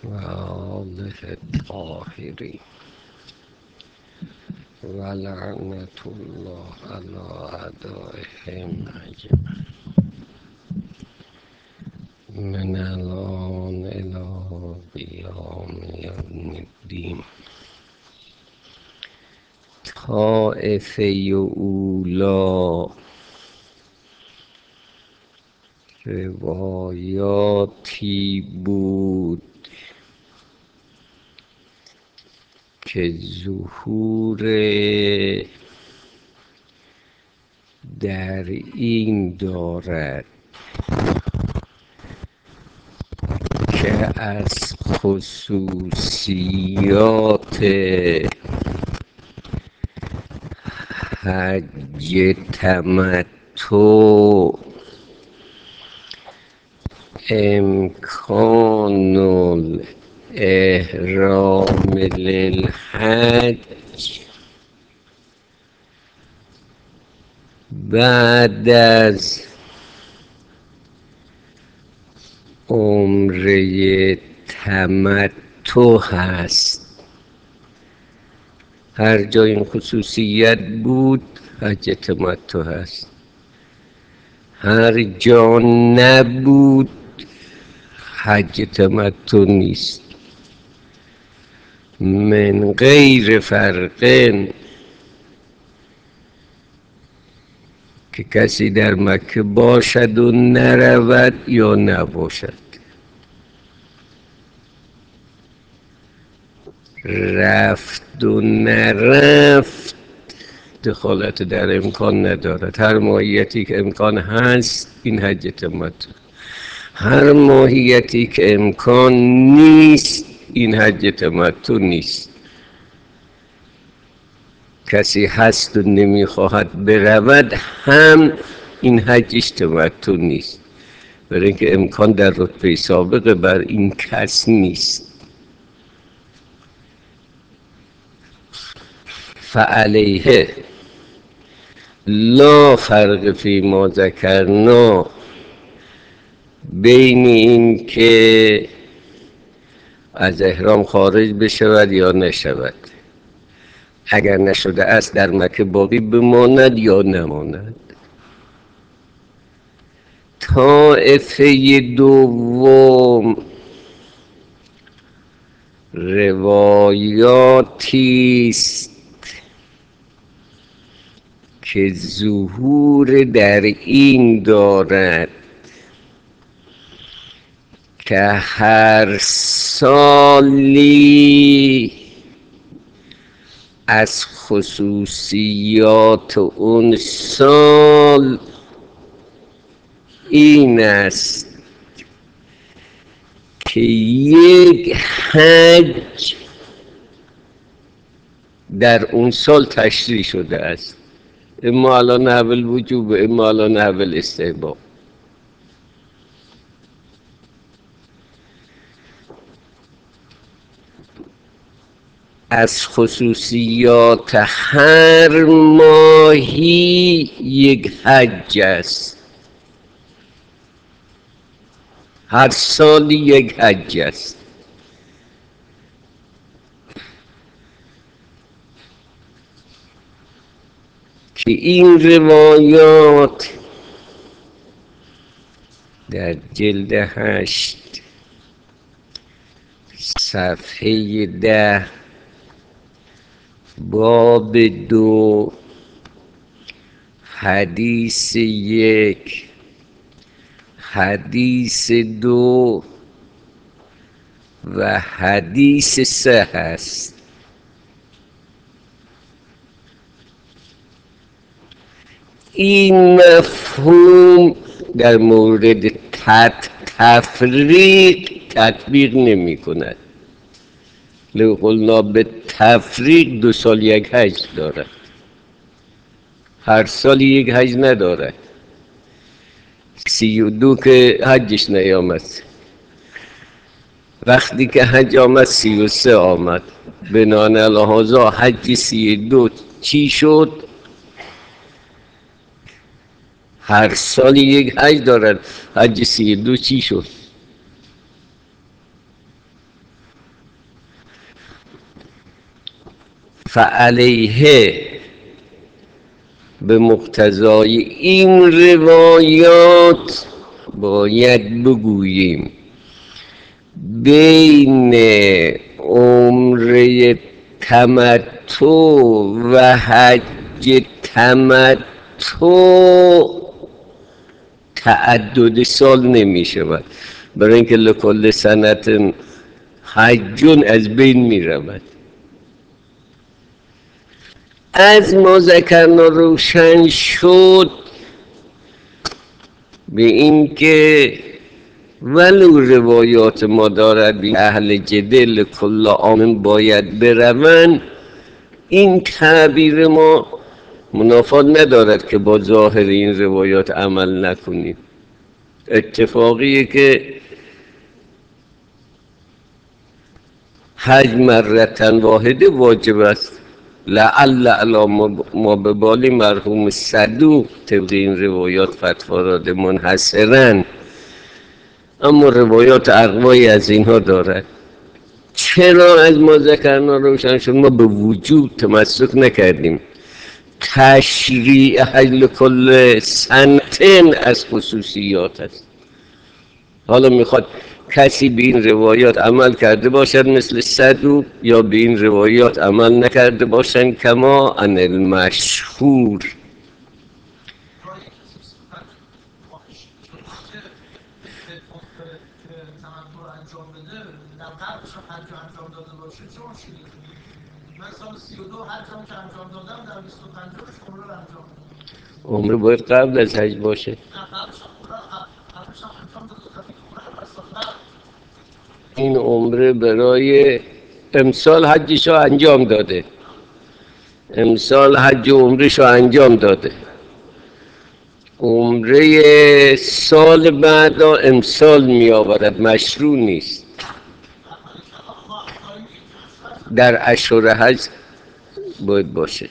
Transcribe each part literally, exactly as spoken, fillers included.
و آله الطاهرین و لعنت الله علی اعدائهم اجمعین من الان الی قیام یوم الدین. طایفه اولی روایاتی بود که ظهور در این دارد که از خصوصیات حج تمتع امکان الاحرام للحج بعد از عمره تمتع هست. هر جا این خصوصیت بود حج تمتع هست، هر جا نبود حج تمتع نیست. من غیر فرقن، که کسی در مکه باشد و نرود یا نباشد، رفت و نرفت دخالت در امکان ندارد. هر ماهیتی که امکان هست این حج تمتع، هر ماهیتی که امکان نیست این حج تمتع نیست. کسی هست و نمیخواهد برود هم این حجش تمتع نیست، برای اینکه امکان در رتبه سابق بر این کس نیست. فعلیه لا فرق فی ما ذکرنا، بین این که از احرام خارج بشود یا نشود، اگر نشده است در مکه باقی بماند یا نماند. طایفه دوم روایاتی است که ظهور در این دارد که هر سالی از خصوصیات اون سال این است که یک حج در اون سال تشریع شده است، اما علی نحو الوجوب اما علی نحو الاستحباب. از خصوصیات هر ماهی یک حج است، هر سال یک حج است. که این روایات در جلد هشت صفحه ده باب دو حدیث یک حدیث دو و حدیث سه هست. این مفهوم در مورد تفریق تطبیق نمی کند. لو قلنا به تفریق دو سال یک حج دارد، هر سال یک حج ندارد. سی و دو که حجش نیامد، وقتی که حج آمد سی و سه آمد. بنان لحاظا حج سی و دو چی شد؟ هر سال یک حج دارد. حج سی و دو چی شد؟ فعلیه به مقتضای این روایات باید بگوییم بین عمره تمتع و حج تمتع تعدد سال نمی شود، برای اینکه لکل سنت حجون از بین می رود. از ما ذکرنا روشن شد به اینکه ولو روایات ما دارد بی اهل جدل کل عام باید بروند، این تعبیر ما منافات ندارد که با ظاهر این روایات عمل نکنیم. اتفاقیه که حج مرتن واحده واجب است، لعل علی ما به بالی مرحوم صدوق طبق این روایات فتوا داده منحصرا، اما روایات اقوایی از اینها دارد. چرا از ما ذکرنا روشن شد؟ ما به وجوب تمسک نکردیم. تشریع حج کل سنتین از خصوصیات است. حالا میخواد کسی به این روایات عمل کرده باشد مثل صدوق، یا به این روایات عمل نکرده باشند کما ان المشهور. عمره باید قبل از حج باشه. این عمره برای امسال حجشو انجام داده، امسال حج و عمرشو انجام داده. عمره سال بعد امسال می آورد، مشروع نیست. در اشهر حج باید باشه،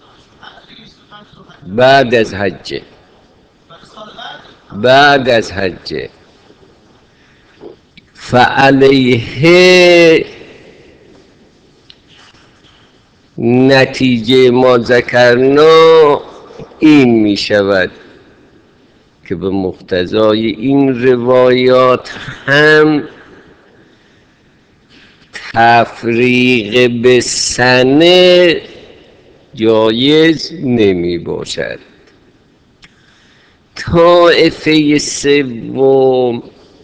بعد از حج، بعد از حج. فعلیه نتیجه ما ذکرنا این می شود که به مقتضای این روایات هم تفریق به سنه جایز نمی باشد. طایفه سوم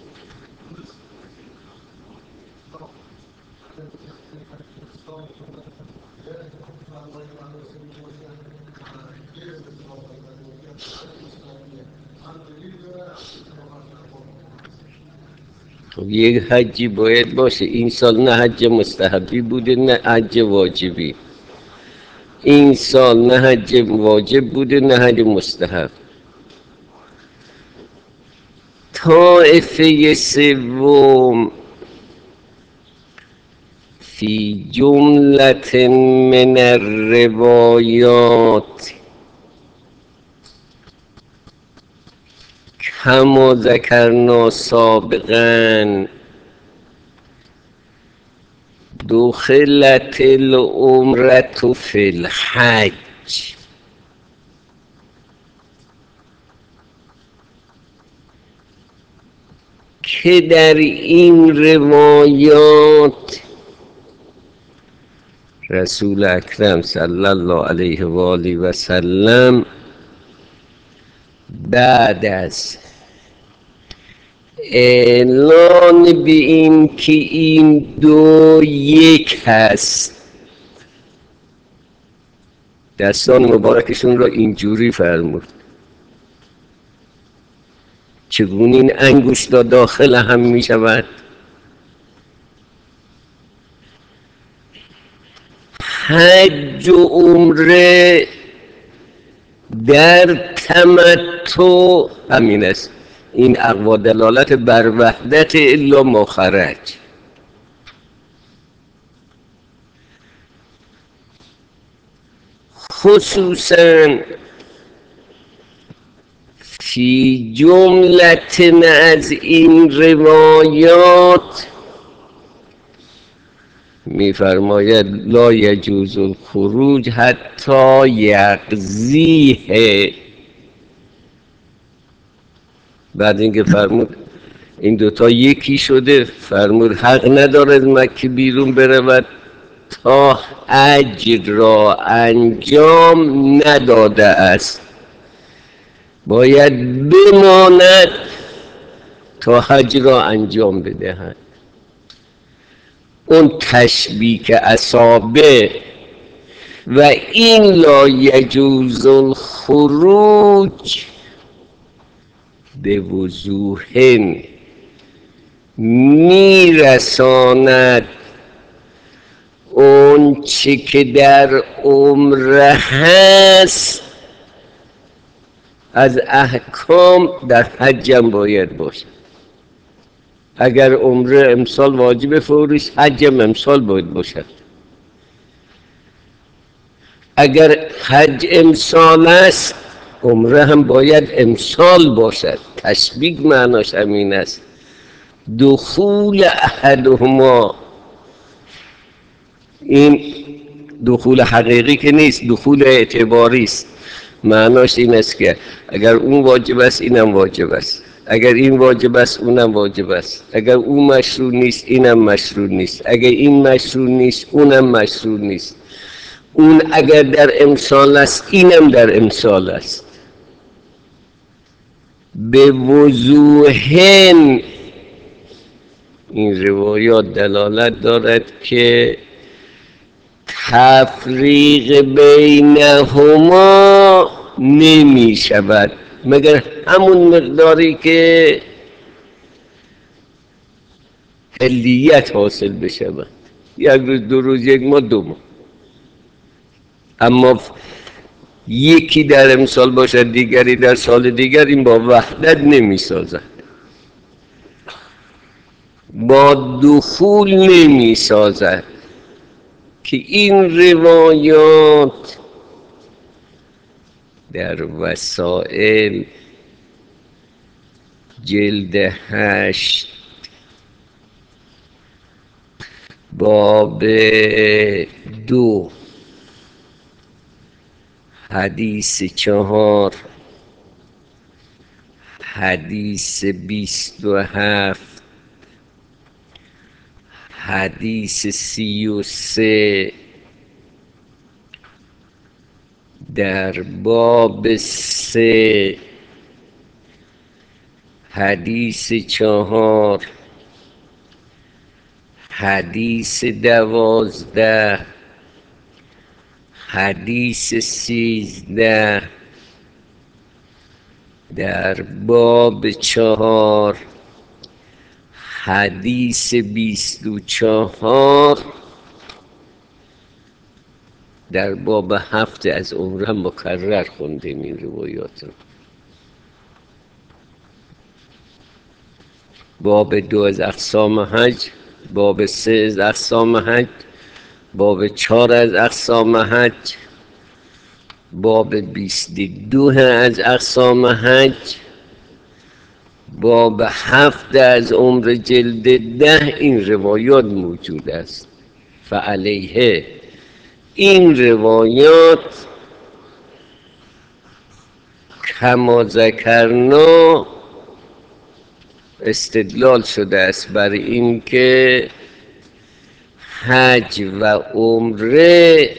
یک حجی باید باشه. این سال نه حج مستحبی بوده نه حج واجبی، این سال نه حج واجب بوده نه حج مستحب. طایفه سوم فی جملت من الروایات کما ذکرنا سابقا دخلت العمرة فی الحج، که در این روایات رسول اکرم صلی الله علیه و آله و سلم بعد از اعلان به این که این دو یک هست دستان مبارکشون را اینجوری فرمود چگونه این انگشتا داخل هم می شود. حج و عمره در تمتع همین است. این اقوا دلالت بر وحدت الا ما خرج. خصوصا فی جملت از این روایات میفرماید لا یجوز الخروج حتی یقضیه. بعد اینکه فرمود این دوتا یکی شده، فرمود حق ندارد از مکه بیرون برود تا حج را انجام نداده است، باید بماند تا حج را انجام بدهد. اون تشبیک اصابع و این لا یجوز الخروج به وضوح میرساند اون چه که در عمره هست از احکام در حجم باید باشه. اگر عمره امسال واجب فوریش، حجم امسال باید باشد. اگر حج امسال است، عمره هم باید امسال باشد. تشبیه معناش همین است. دخول احدهما، این دخول حقیقی که نیست، دخول اعتباری است. معناش این است که اگر اون واجب است اینم واجب است، اگر این واجب است اونم واجب است، اگر اون مشروع نیست اینم مشروع نیست، اگر این مشروع نیست اونم مشروع نیست، اون اگر در امسال است اینم در امسال است. به وضوح این روایات دلالت دارد که تفریق بینهما نمی شود مگر همون مقداری که حلیت حاصل بشود، یک روز دو روز یک ماه دو ماه. اما یکی در امسال باشد دیگری در سال دیگر، این با وحدت نمی سازد، با دخول نمی سازد. که این روایات در وسائل جلد هشت باب دو حدیث چهار حدیث بیست و هفت حدیث سی و سه در باب سه حدیث چهار حدیث دوازده حدیث سیزده در باب چهار حدیث بیست و چهار در باب هفت از عمره مکرر خوندیم این روایات رو. باب دو از اقسام حج، باب سه از اقسام حج، باب چهار از اقسام حج، باب بیست دو از اقسام حج، باب هفت از عمر جلد ده این روایات موجود است. فعلیه این روایات کما ذکرنا استدلال شده است بر این که حج و عمره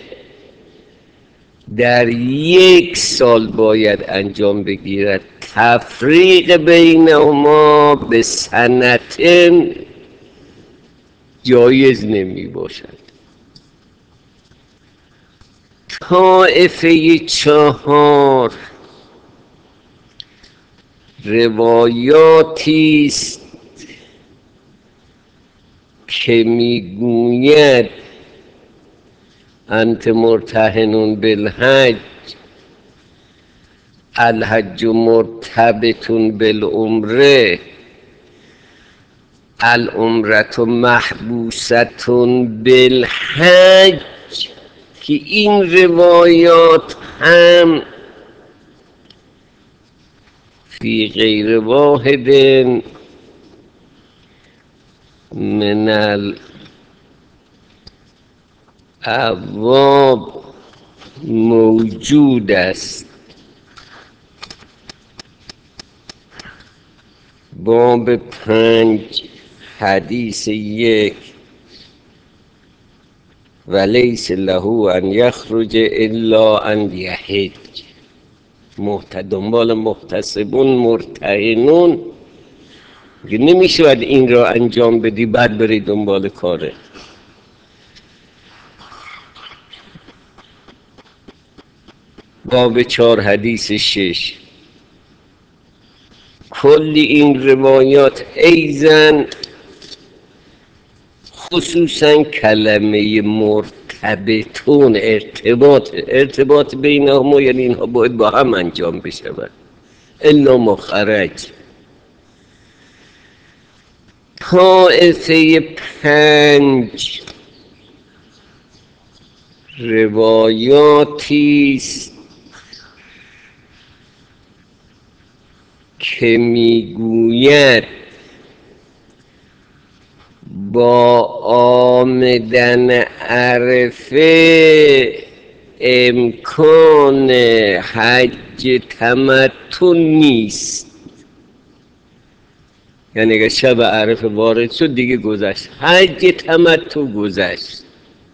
در یک سال باید انجام بگیرد. تفریق بینهما به سنتن جایز نمی باشد. طائفه چهار روایاتی است که میگوید انت مرتهنون بالحج الحج مرتبطون بالعمره العمرة محبوستون بالحج، که این روایات هم فی غیر واحد من ابواب موجود است. باب پنج حدیث یک: ولیس له ان یخرج الا ان یحج. دنبال محتسبون مرتهنون نمیشود این را انجام بدی بعد بری دنبال کاره. باب چهار حدیث شش: کلی این روایات ایزن خصوصا کلمه مرتبطون ارتباط ارتباط بینهما، یعنی اینها باید با هم انجام بشود الا مخرج. طائفه پنج روایاتی است که میگوید با آمدن عرفه امکان حج تمتع نیست. یعنی اگر شب عرفه وارد شد دیگه گذشت، حج تمتع گذشت.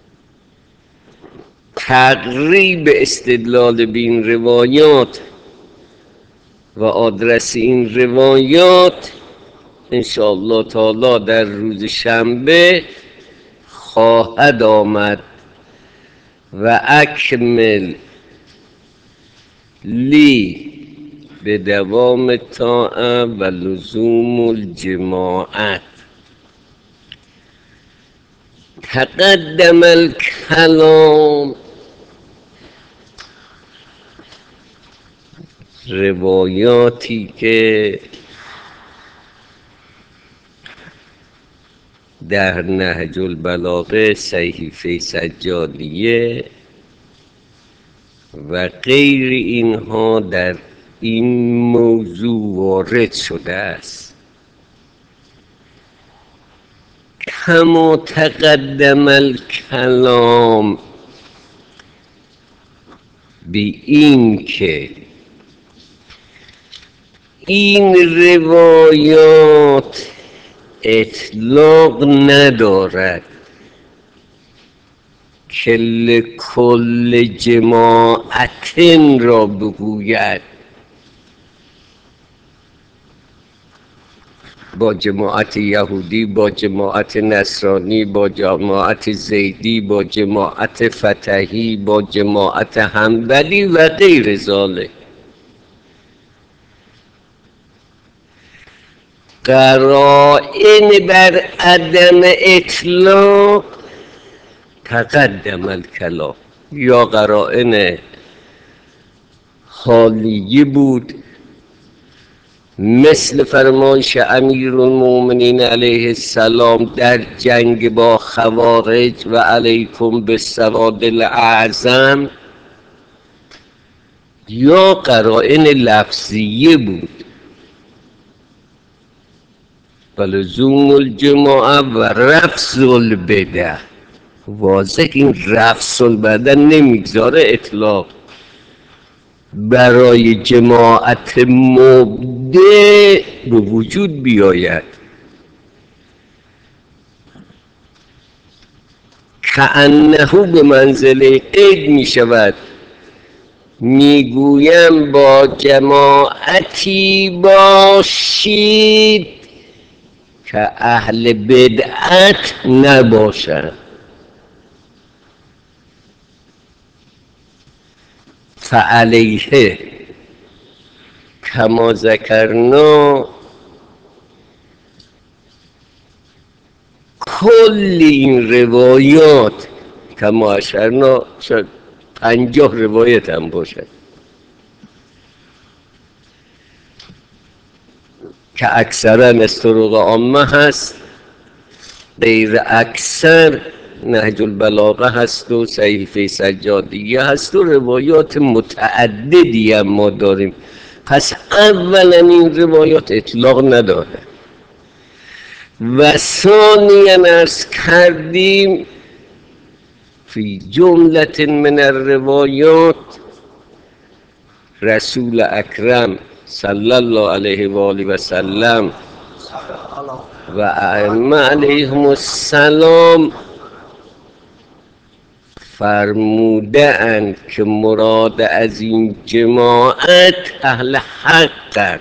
تقریب استدلال به این روایات و آدرس این روایات انشاءالله تعالی در روز شنبه خواهد آمد. و اکمل لی به دوام طاعه و لزوم الجماعت. تقدم الکلام روایاتی که در نهج البلاغه صحیفه سجادیه و غیر اینها در این موضوع وارد شده است. کما تقدم الکلام، به این که این روایات اطلاق ندارد که لکل جماعت را بگوید، با جماعت یهودی، با جماعت نصرانی، با جماعت زیدی، با جماعت فتحی، با جماعت حنبلی و غیر ذلک. قرائن بر عدم اطلاق تقدم الکلام، یا قرائن حالیه بود مثل فرمایش امیرالمومنین علیه السلام در جنگ با خوارج و علیکم بالسواد الاعظم، یا قرائن لفظیه بود و لزوم الجماعه و رفض البدع. واضح این رفض البدع نمیگذاره اطلاق برای جماعت مبدع به وجود بیاید. کأنه به منزله قید می شود، میگویم با جماعتی باشید که اهل بدعت نباشند. فعلیه کما ذکرنا، کل این روایات کما اشرنا شد پنجاه روایت هم باشد که اکثرا از طرق عامه هست، غیر اکثر نهج البلاغه هست و صحیفه سجادیه هست و روایات متعددی هم ما داریم. پس اولا این روایات اطلاق نداره و ثانیا عرض کردیم فی جملة من الروایات رسول اکرم صلی الله علیه و آله و سلم و ائمه علیهم السلام فرموده اند که مراد از این جماعت اهل حق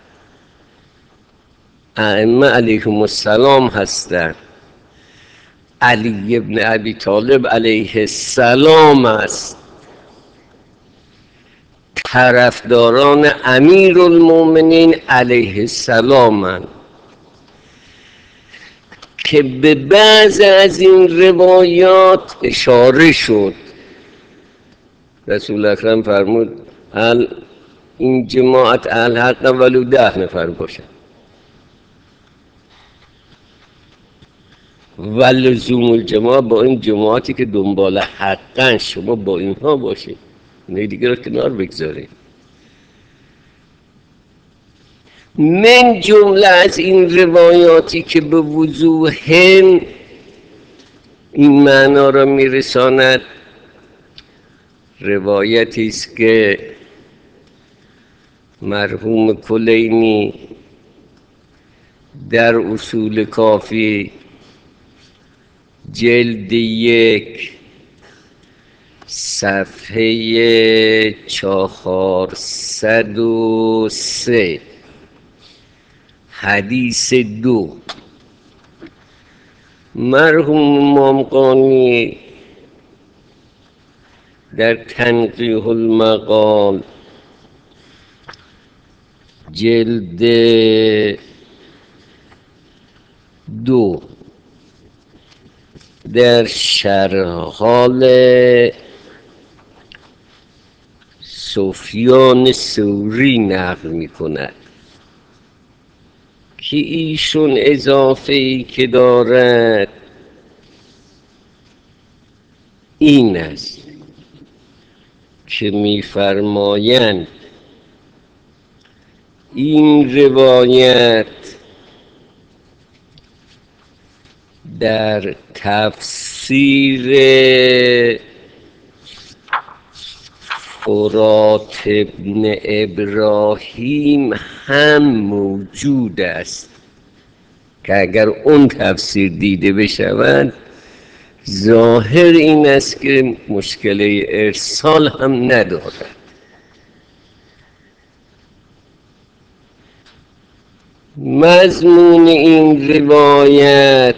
ائمه علیهم السلام هستند. علی ابن ابی طالب علیه السلام است، طرفداران امیر المؤمنین علیه السلام هستند که به بعض از این روایات اشاره شد. رسول اکرم فرمود هل این جماعت اهل حق ولو ده نفر باشن و لزوم الجماعت با این جماعتی که دنبال حقن شما با اینها باشید، نه دیگه رو کنار بگذارید. من جمله از این روایاتی که به وضوح این معنا را میرساند روایتی است که مرحوم کلینی در اصول کافی جلد یک صفحه چهارصد و سه حدیث دو مرحوم امام قانی در تنقیح المقال جلد دو در شرح حال سفیان ثوری نقل می کند که ایشون اضافه ای که دارد این است که می‌فرمایند این روایت در تفسیر فرات ابن ابراهیم هم موجود است که اگر اون تفسیر دیده بشود ظاهر این است که مشکل ارسال هم ندارد. مضمون این روایت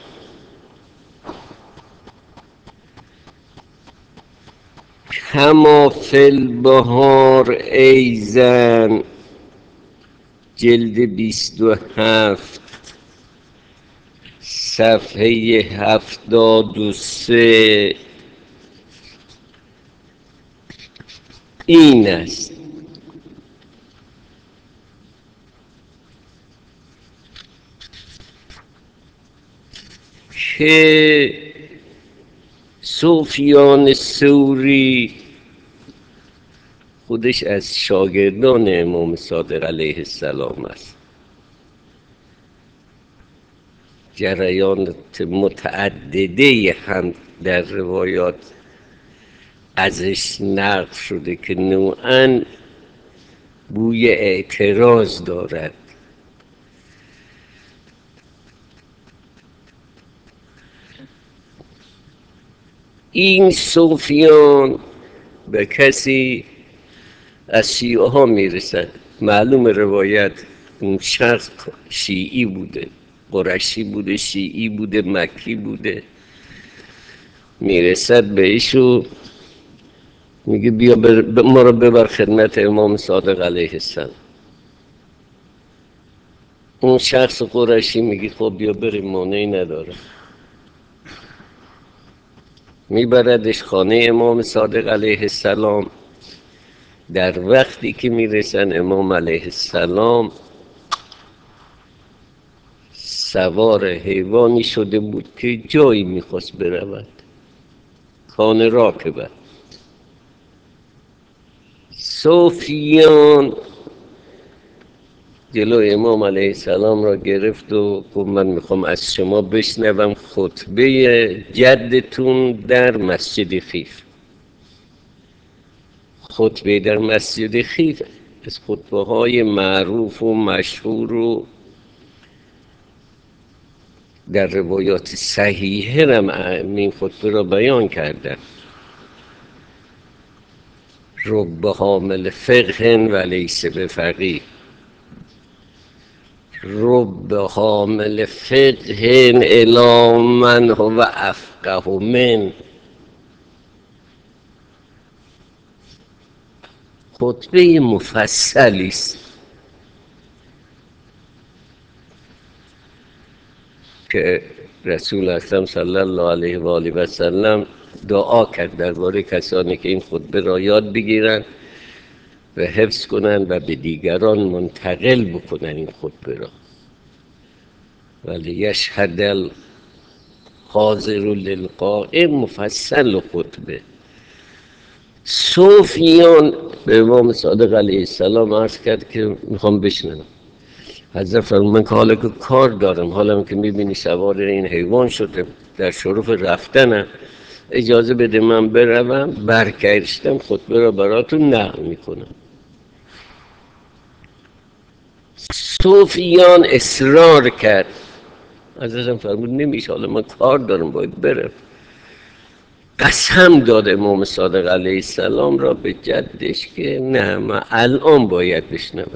کما فی البحار ایزن جلد بیست و هفت صفحه هفتاد و سه این است که سفیان ثوری خودش از شاگردان امام صادق علیه السلام است. جریانات متعدده هم در روایات ازش نقل شده که نوعاً بوی اعتراض دارد. این سفیان به کسی از شیعه ها میرسد، معلوم روایت اون شخص شیعی بوده، قرشی بوده، شیعی بوده، مکی بوده، میرسد به ایشو میگه بیا بر ما رو ببر خدمت امام صادق علیه السلام. اون شخص قرشی میگه خب بیا بریم، مانعی نداره. میبردش خانه امام صادق علیه السلام. در وقتی که میرسن امام علیه السلام سوار حیوانی شده بود که جایی میخواست برود، کان راکبه. سفیان جلو امام علیه السلام را گرفت و گفت من میخوام از شما بشنوم خطبه جدتون در مسجد خیف. خطبه در مسجد خیف از خطبه های معروف و مشهور و در روایات صحیحه هم این خطبه را بیان کردن. رب حامل فقه و لیس بفقیه، رب حامل فقه الی من هو افقه من. خطبه مفصلی است که رسول اکرم صلی الله علیه و آله و سلم دعا کرد درباره کسانی که این خطبه را یاد بگیرند و حفظ کنند و به دیگران منتقل بکنند این خطبه را. ولی یشهد الحاضر للقائم، مفصل خطبه. صوفیان به امام صادق علیه السلام عرض کرد که میخوام بشنوم. حضرت فرمود من که حالا که کار دارم، حالا که میبینی سوار این حیوان شده در شرف رفتنم، اجازه بده من بروم، برگشتم خطبه را براتون نقل میکنم. صوفیان اصرار کرد. حضرت فرمود نمیشه، حالا من کار دارم باید برم. قسم داد امام صادق علیه السلام را به جدش که نه، من الان باید بشنوم.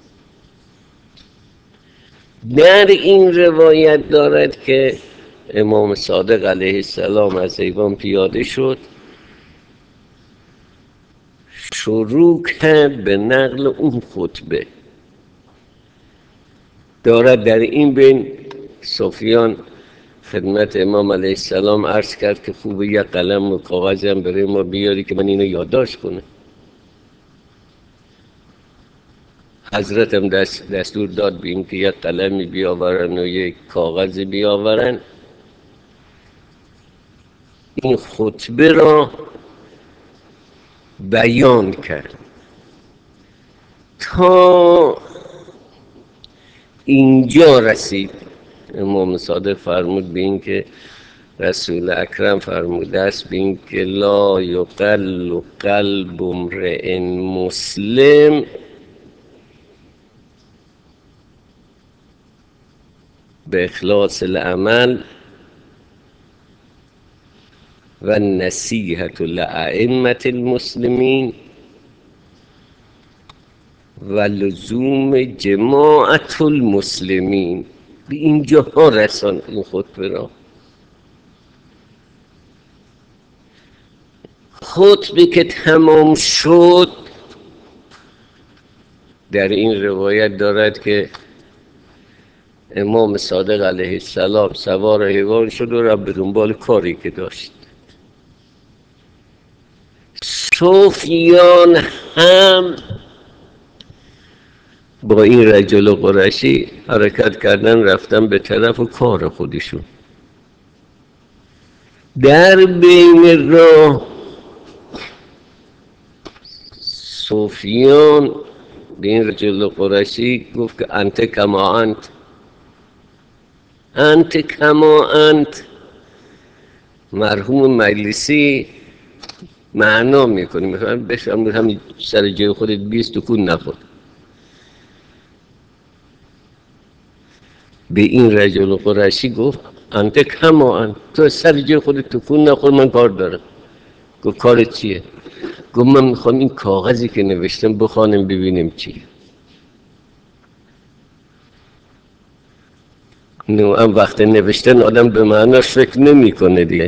در این روایت دارد که امام صادق علیه السلام از ایوان پیاده شد، شروع کرد به نقل اون خطبه. دارد در این بین صوفیان خدمت امام علیه السلام عرض کرد که خوبه یک قلم و کاغذی هم برای ما بیاری که من اینو یادداشت کنم. حضرت هم دست دستور داد به این که یک قلمی بیاورن و یک کاغذی بیاورن. این خطبه را بیان کرد تا اینجا رسید. امام صادق فرمود به این که رسول اکرم فرموده است به این که لا یقل قلب امرئ مسلم به اخلاص العمل و نصیحت لائمة المسلمین و لزوم جماعت المسلمین. به اینجا ها رسان این خطبه را. خطبه که تمام شد، در این روایت دارد که امام صادق علیه السلام سوار حیوان شد و رفت به دنبال کاری که داشت. صوفیان هم با این رجل قرشی حرکت کردن، رفتن به طرف و کار خودشون. در بین راه صوفیان به این رجل قرشی گفت که انت کما انت، انت کما انت. مرحوم مجلسی معنا میکنی، مثلا بشم همین سر جای خودت بیست تکون نخور. به این رجل قرشی گفت انت کما انت، تو سر جای خودت تکون نخور، من کار دارم. گفت کارت چیه؟ گفت من میخوام این کاغذی که نوشتم بخوانم ببینیم چیه. نوعا وقت نوشتن آدم به معناش فکر نمی کنه دیگه،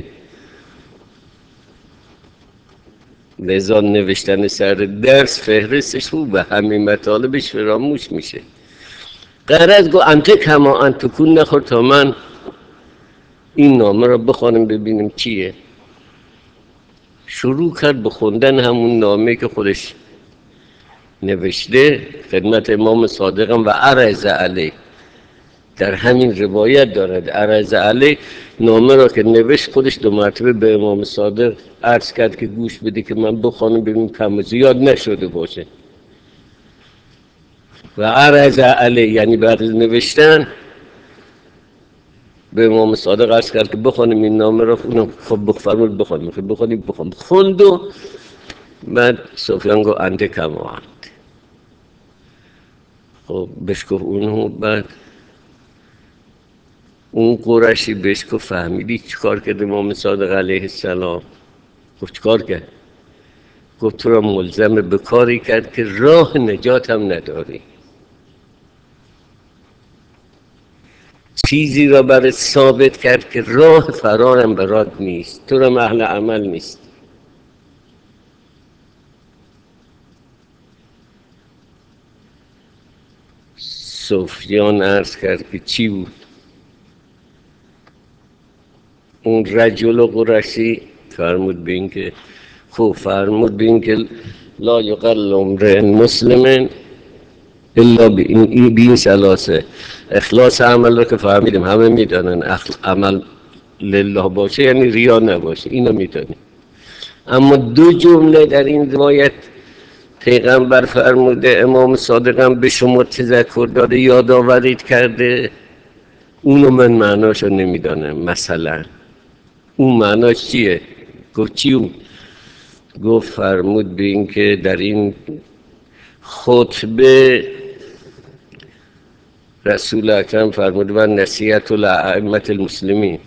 لذا نوشتن سر درس فهرستش خوبه، همین مطالبش فراموش میشه. غرض گو انت کما انت، تکون نخور تا من این نامه را بخوانم ببینیم چیه. شروع کرد به خوندن همون نامه که خودش نوشته خدمت امام صادقم و عرض علیه. در همین روایت دارد عرض علیه، نامه را که نوشت خودش دو مرتبه به امام صادق عرض کرد که گوش بده که من بخوانم ببینم کم و زیاد نشده باشه. و عرض علیه، یعنی بعد از نوشتن به امام صادق عرض کرد که بخونیم این نامه را. اونم خب بفرمود بخونیم، خب بخونیم بخونیم خوند و بعد سفیان گفت انده کما اند. خب بهش گفت اونو. بعد اون قرشی بهش گفت فهمیدی چی کار کرد امام صادق علیه السلام؟ گفت چی کار کرد؟ گفت تو را ملزم به کاری کرد که راه نجات هم نداری، چیزی را برات ثابت کرد که راه فرارم برات نیست، تو را اهل عمل نیست. سفیان عرض کرد که چی بود؟ اون رجل و قرشی فرمود به این که خوب فرمود به این که لا یقل امرئ مسلم الا به این ثلاثه. اخلاص عمل رو که فهمیدیم، همه میدانن عمل لله باشه یعنی ریا نباشه، اینو میدانیم. اما دو جمله در این روایت پیغمبر فرموده، امام صادقم به شما تذکر داده، یادآورید کرده، اونو من معناشو نمیدانم. مثلا اون معناش چیه؟ گفت چی اون؟ گفت فرمود به این که در این خطبه رسول اکرم فرمود و نصیحت لائمة المسلمین.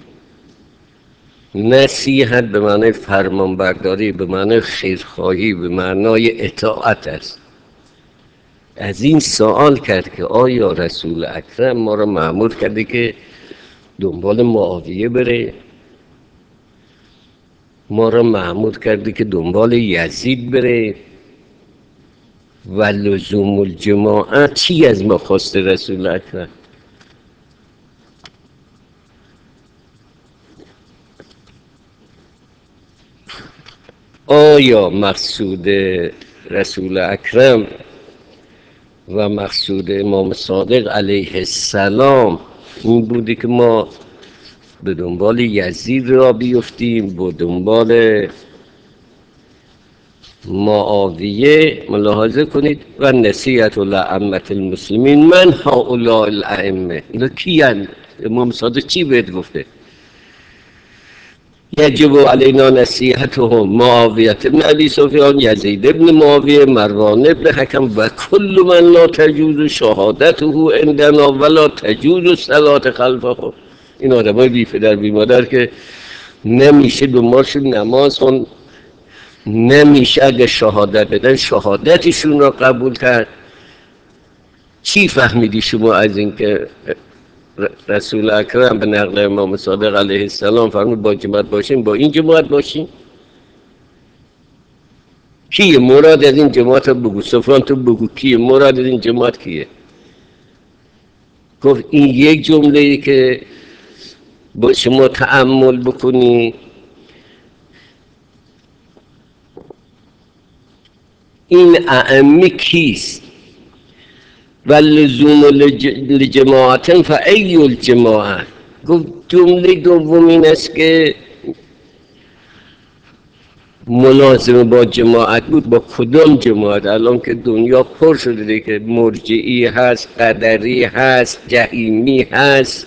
نصیحت به معنای فرمانبرداری، به معنای خیرخواهی، به معنای اطاعت است. از این سوال کرد که آیا رسول اکرم ما را مأمور کرده که دنبال معاویه بره؟ ما را مأمور کرده که دنبال یزید بره؟ و لزوم الجماعت چی از ما خواست رسول اکرم؟ آیا مقصود رسول اکرم و مقصود امام صادق علیه السلام این بوده که ما به دنبال یزید را بیفتیم، به دنبال معاویه؟ ملاحظه کنید و نصیحت لائمة المسلمین. من هؤلاء الائمه، اینا کیان؟ امام صادق چی بهت گفته؟ یجب علینا نصیحتهم معاویه ابن ابی سفیان، یزید ابن معاویه، مروان ابن حکم و کل من لا تجوز شهادته عندنا ولا تجوز صلات خلفه. این آدمای بی پدر بی مادر که نمیشه دنبالشون نماز خون، نمیشه اگه شهادت بدن شهادتشون را قبول کرد. چی فهمیدی شما از این که رسول اکرم به نقل امام صادق علیه السلام فرمود با جماعت باشیم، با این جماعت باشیم؟ کیه مراد از این جماعت بگو؟ سفیان تو بگو کیه مراد از این جماعت کیه؟ گفت این یک جمله ای که با شما تأمل بکنی، این ائمه کیست؟ و لزوم لجماعت فای الجماعت. گفت جمله دوم این است که ملازم با جماعت بود. با کدام جماعت؟ الان که دنیا پر شده که مرجعی هست، قدری هست، جهیمی هست،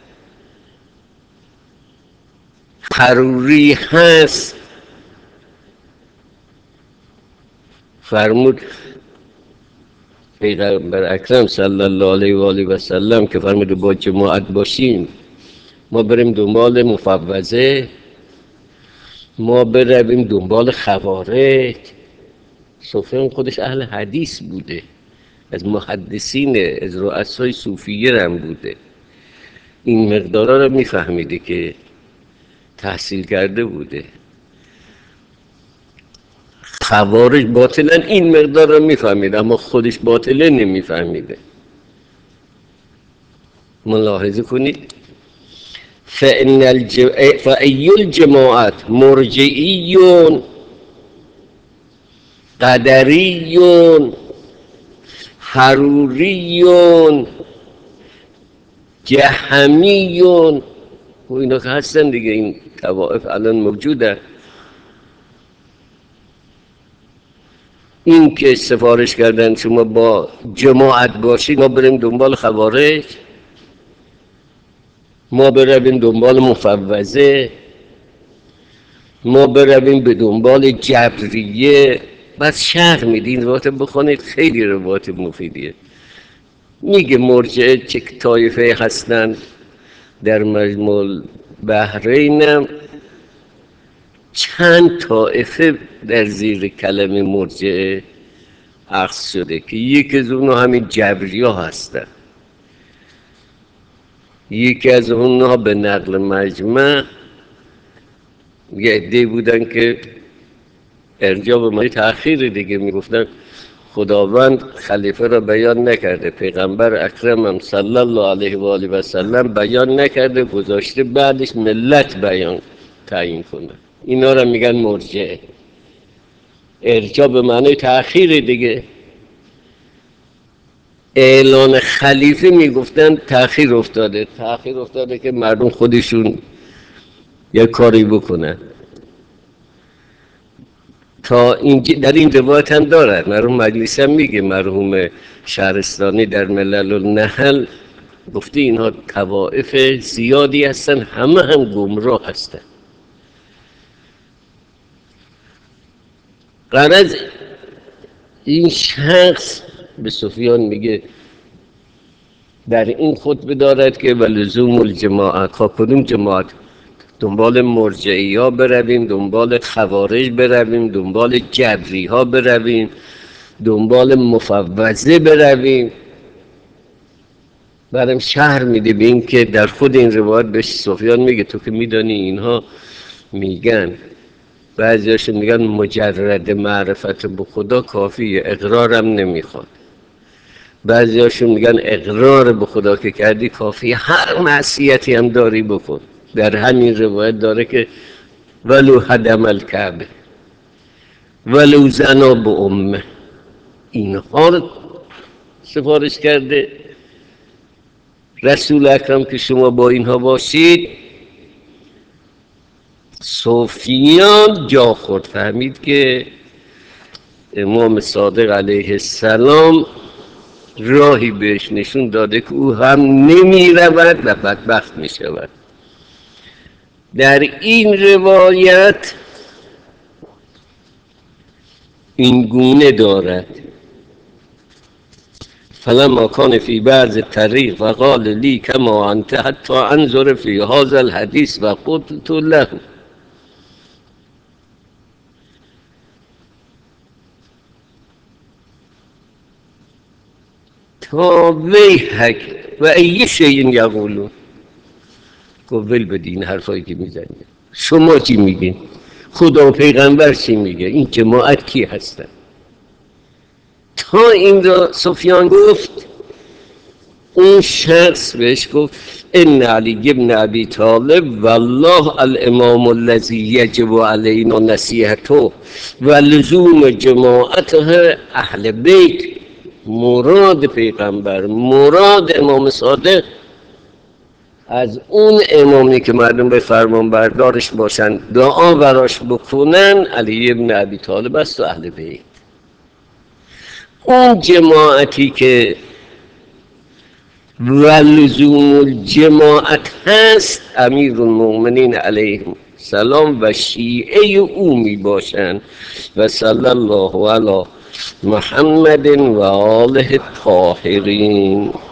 حروری هست. فرمود پیغمبر اکرم صلی الله علیه و آله و سلم که فرمود با جماعت باشیم، ما بریم دنبال مفوضه، ما برویم دنبال خوارج. سفیان خودش اهل حدیث بوده، از محدثین، از رؤسای صوفیه هم بوده، این مقدارا رو میفهمیده که تحصیل کرده بوده. خوارج باطلا این مقدار رو میفهمیده اما خودش باطلا نمیفهمیده. ملاحظه کنید. فإن الج... فأي الجماعت مرجعی، قدری، حروری، جهمی، و اینا که هستن دیگه، این طوائف الان موجوده. این که سفارش کردن شما با جماعت باشید، ما بریم دنبال خوارج، ما برویم دنبال مفوضه، ما برویم به دنبال جبریه. بس شرح میدین روایت بخونید، خیلی روایت مفیدیه. میگه مرجعه چه طایفه هستن، در مجموع بحرینم چند طایفه در زیر کلمه مرجعه عکس شده که یکی از اونها همین جبریا هستن، یکی از اونها به نقل مجمع یه عده بودن که ارجاع به معنی تأخیر دیگه میگفتن خداوند خلیفه را بیان نکرده، پیغمبر اکرم هم صلی الله علیه و آله و سلم بیان نکرده، گذاشته بعدش ملت بیان تعیین کنه. اینا را میگن مرجعه، ارجاع به معنی تأخیر دیگه. اعلان خلیفه میگفتن تأخیر افتاده، تأخیر افتاده که مردم خودشون یک کاری بکنن. تا این در این روایت هم دارد، مرحوم مجلس هم میگه، مرحوم شهرستانی در ملل النحل گفته اینها طوائف زیادی هستن، همه هم گمراه هستن. غرض این شخص به سفیان میگه در این خطبه دارد که ولزوم الجماعت، خواه کدوم جماعت؟ دنبال مرجعی ها برویم، دنبال خوارج برویم، دنبال جبری ها برویم، دنبال مفوضه برویم. بعدم شهر میده به این که در خود این روایت بهش سفیان میگه تو که میدانی اینها میگن، بعضیاشون میگن مجرد معرفت به خدا کافیه، اقرارم نمیخواد. بعضیاشون میگن اقرار به خدا که کردی کافیه، هر معصیتی هم داری بکن. در همین روایت داره که ولو هدم الکعبه ولو زنا به امه، اینها رو سفارش کرده رسول اکرم که شما با اینها باشید. سفیان جا خورد، فهمید که امام صادق علیه السلام راهی بهش نشون داده که او هم نمی رود و بدبخت می شود. در این روایت این گونه دارد فلما کان فی بعض طریق و قال لی کما انت حتی انظر فی هذا الحدیث و قلت له. تا ویحک و ای شیء یقولون، گفت ول بدین حرفایی که میزنید، شما چی میگین؟ خدا و پیغمبر چی میگه؟ این جماعت کی هستن؟ تا این را سفیان گفت، اون شخص بهش گفت ان علی ابن ابی طالب والله الامام الذی یجب علینا نصیحته و لزوم جماعته اهل بیت. مراد پیغمبر، مراد امام صادق از اون امامی که مردم به فرمان بردارش باشن، دعا براش بکنن، علی ابن ابی طالب است و اهل بیت. اون جماعتی که ولزوم الجماعت هست امیر المؤمنین علیه السلام و شیعه او می باشند. و صلی الله علی محمد و آله الطاهرین.